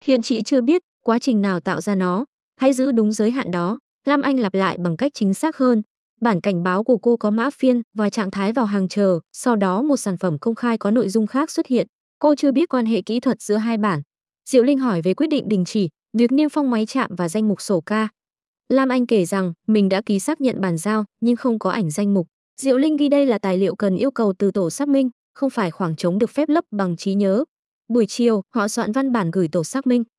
Hiện chị chưa biết quá trình nào tạo ra nó. Hãy giữ đúng giới hạn đó. Lam Anh lặp lại bằng cách chính xác hơn. Bản cảnh báo của cô có mã phiên và trạng thái vào hàng chờ, sau đó một sản phẩm công khai có nội dung khác xuất hiện. Cô chưa biết quan hệ kỹ thuật giữa hai bản. Diệu Linh hỏi về quyết định đình chỉ, việc niêm phong máy chạm và danh mục sổ ca. Lam Anh kể rằng mình đã ký xác nhận bàn giao nhưng không có ảnh danh mục. Diệu Linh ghi đây là tài liệu cần yêu cầu từ tổ xác minh, không phải khoảng trống được phép lấp bằng trí nhớ. Buổi chiều, họ soạn văn bản gửi tổ xác minh.